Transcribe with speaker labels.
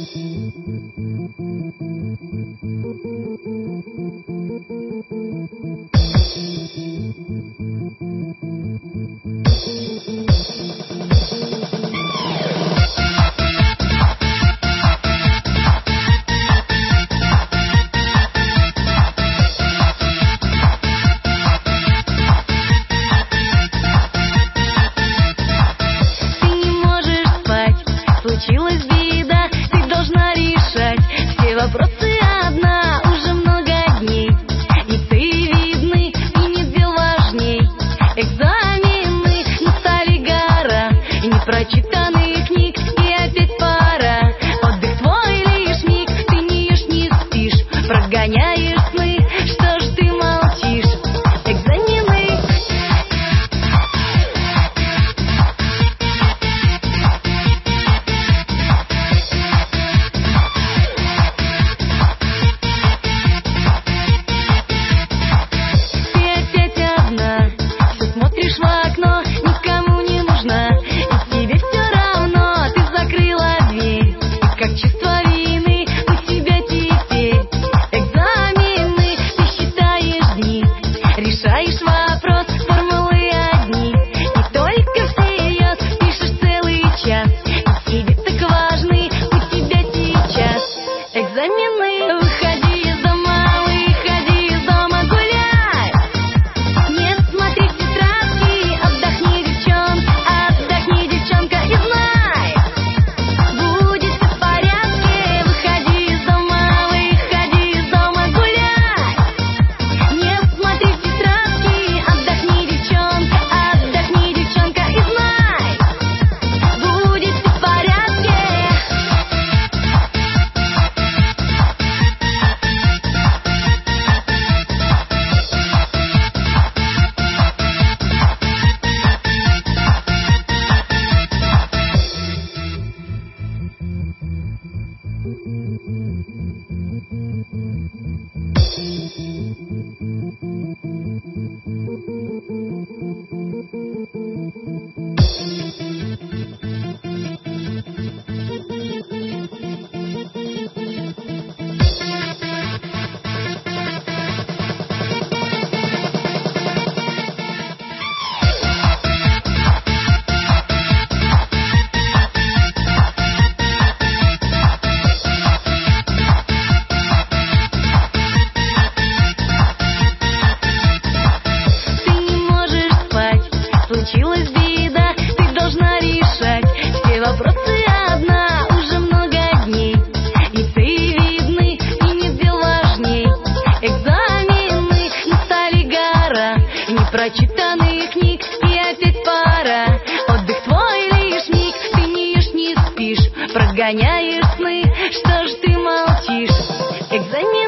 Speaker 1: Случилась беда, ты должна решать все вопросы одна уже много дней. И ты видный, и нет дел важней. Экзамены настали гора, и непрочитанных книг, и опять пора. Отдых твой лишь миг, ты не ешь, не спишь, прогоняешь сны, что ж ты молчишь? Экзамены. Смотришь в окно, никому не нужна, и тебе все равно, ты закрыла дверь. И как чувство вины у тебя теперь. Экзамены, ты считаешь дни, решаешь вопрос, формулы одни. И только всерьез пишешь целый час, и тебе так важны у тебя сейчас. Экзамены. Выходи из дома, выходи из дома, гуляй. Нет, смотри в тетрадки, отдохни, девчонка, и знай, будет все в порядке. Выходи из дома, гуляй. Нет, смотри в тетрадки, отдохни, девчонка, и знай, будет все в порядке. Случилась беда, ты должна решать все вопросы одна уже много дней. И ты видный, и нет дел важней. Экзамены настали гора, и непрочитанных книг, и опять пора. Отдых твой лишь миг, ты не ешь, не спишь, прогоняешь сны, что ж ты молчишь? Экзамен.